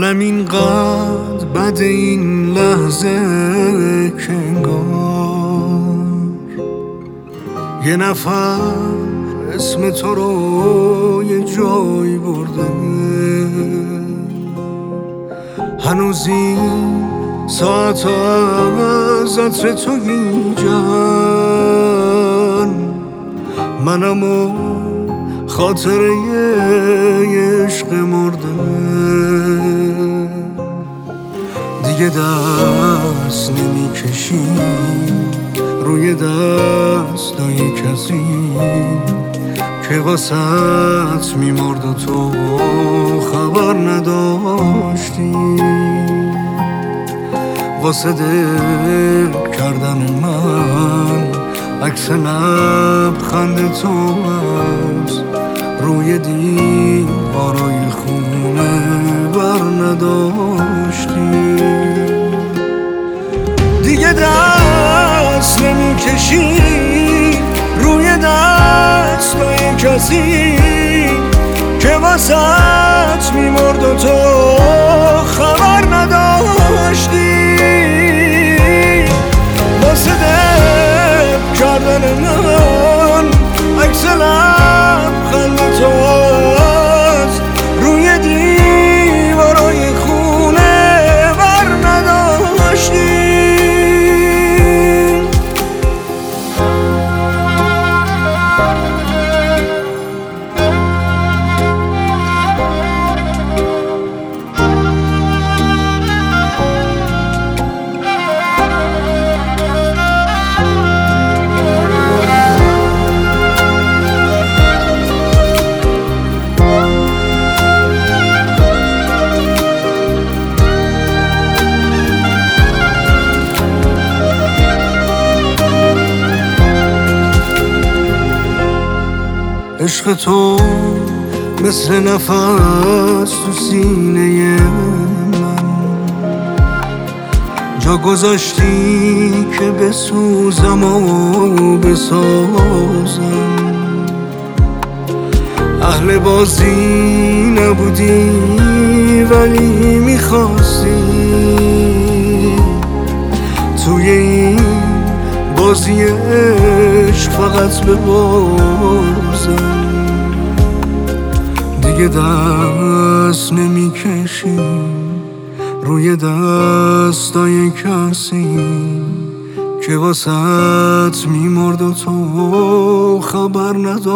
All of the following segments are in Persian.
حالم اینقدر بد این لحظه که انگار یه نفر اسم تو رو یه جایی برده. هنوز این ساعت از عطر تو گیجن، منم و خاطره عشق مرده. دیگه دست نمیکشی روی دستای کسی که واسط میمرد و تو خبر نداشتی. واسه دل کردن من عکس لبخند تو هست روی دیوارای خونه بر نداشتی. دیگه دست نمیکشی روی دستای کسی که واسط میمرد و تو خبر نداشتی. واسه دل کردن من عکس لبخند تو هست روی دیوارای خونه بر نداشتی. عشق تو مثل نفس تو سینه من جا گذاشتی که بسوزم و بسازم. اهل بازی نبودی ولی میخواستی توی این بازی عشق فقط ببازم. دیگه دست نمیکشی روی دستای کسی که واسط میمرد و تو خبر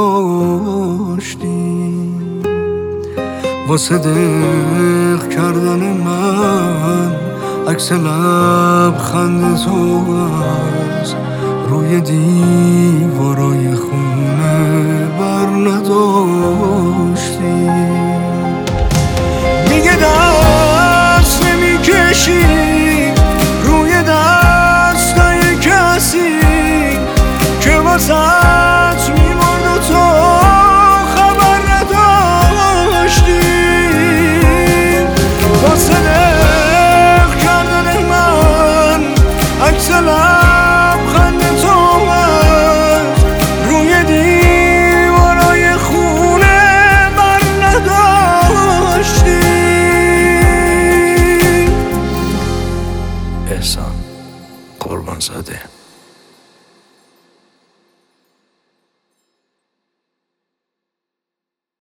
نداشتی. واسه دق کردن من عکس لبخند تو هست روی دیوارای خونه بر نداشتی. دیگه دست نمیکشی روی دستای کسی که واسط میمرد و تو خبر نداشتی. واسه دق کردن من عکس لبخند تو هست روی دیوارای خونه بر نداشتی. احسان قربانزاده.